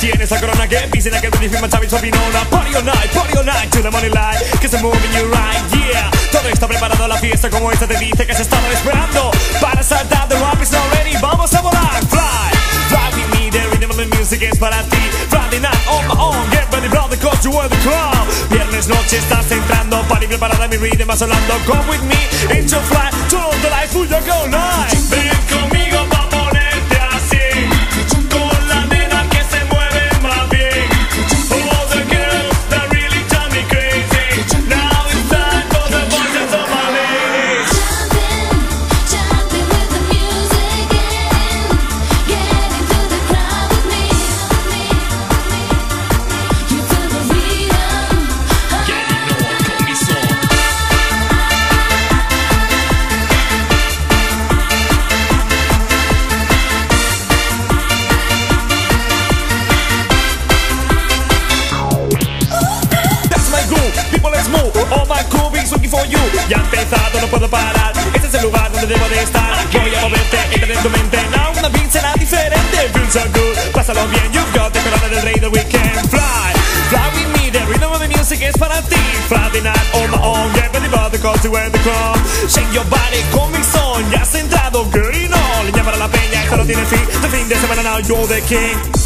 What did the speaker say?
tienes la corona que dicen que te dicen Chavis o Pinona. Party all night to the morning light, que se moving you right, yeah. Todo está preparado, la fiesta como esta te dice que se estaba esperando. Para saltar, the rap is not ready, vamos a volar. Fly with me, the rhythm of the music es para ti. Friday night on my own, get ready brother, cause you are the crown. Viernes noche estás entrando, party preparada, mi rhythm va sonando. Come with me, into fly, turn on the light, full go night. Ven conmigo pa' ponerte así, con la nena que se mueve más bien. All the girls that really drive me crazy. Now it's time for the voices of my ladies. Jumping with the music in, get into the crowd with me. You feel the rhythm. Con mi son. That's my groove, people let's move. All my cool beats looking for you. Ya ha empezado, no puedo parar. Este es el lugar donde debo de estar. Voy a moverte, entra en tu mente. Now una beat será diferente. Feels so good, pásalo bien. You've got the corona del rey, the weekend. Fly with me, the rhythm of the music es para ti. Friday night on my own, get ready for the call to wear the crown. Shake your body con mi son, ya has entrado, girl, y no. Leña para la peña, esto no tiene fin. The fin de semana now, you're the king.